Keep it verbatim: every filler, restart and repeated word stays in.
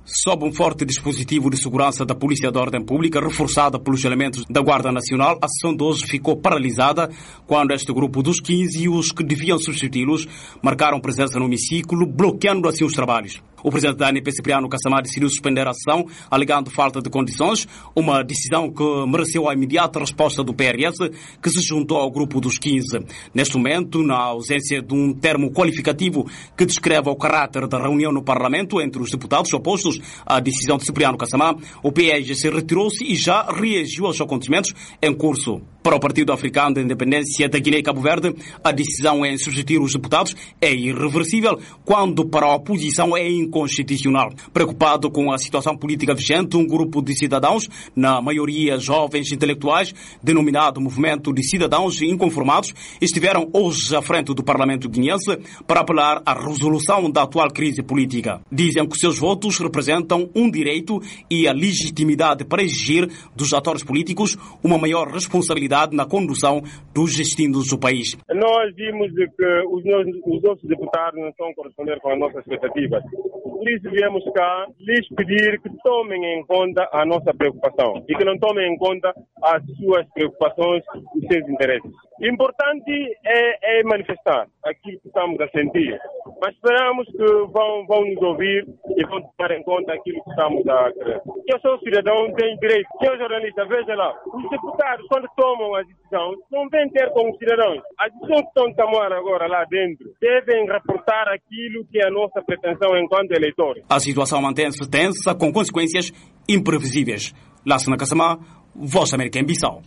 Sob um forte dispositivo de segurança da Polícia de Ordem Pública, reforçada pelos elementos da Guarda Nacional, a sessão de hoje ficou paralisada quando este grupo dos quinze e os que deviam substituí-los marcaram presença no hemiciclo, bloqueando assim os trabalhos. O presidente da A N P, Cipriano Kassamá, decidiu suspender a sessão, alegando falta de condições, uma decisão que mereceu a imediata resposta do P R S, que se juntou ao grupo dos quinze. Neste momento, na ausência de um termo qualificativo que descreva o caráter da reunião no Parlamento entre os deputados opostos à decisão de Cipriano Kassamá, o P R S retirou-se e já reagiu aos acontecimentos em curso. Para o Partido Africano da Independência da Guiné e Cabo Verde, a decisão em substituir os deputados é irreversível, quando para a oposição é inconstitucional. Preocupado com a situação política vigente, um grupo de cidadãos, na maioria jovens intelectuais, denominado Movimento de Cidadãos Inconformados, estiveram hoje à frente do Parlamento guineense para apelar à resolução da atual crise política. Dizem que seus votos representam um direito e a legitimidade para exigir dos atores políticos uma maior responsabilidade na condução dos destinos do país. Nós vimos que os nossos, os nossos deputados não estão a corresponder com as nossas expectativas. Por isso viemos cá lhes pedir que tomem em conta a nossa preocupação e que não tomem em conta as suas preocupações e os seus interesses. Importante é, é manifestar aquilo que estamos a sentir, mas esperamos que vão, vão nos ouvir e vão tomar em conta aquilo que estamos a querer. Eu sou cidadão, tenho direito. Eu jornalista, veja lá, os deputados, quando tomam as decisões, não vêm ter com os cidadãos. As decisões que estão a tomar agora lá dentro devem reportar aquilo que é a nossa pretensão enquanto eleitores. A situação mantém-se tensa, com consequências imprevisíveis. Lassana Kassamá, Voz da América em Bissau.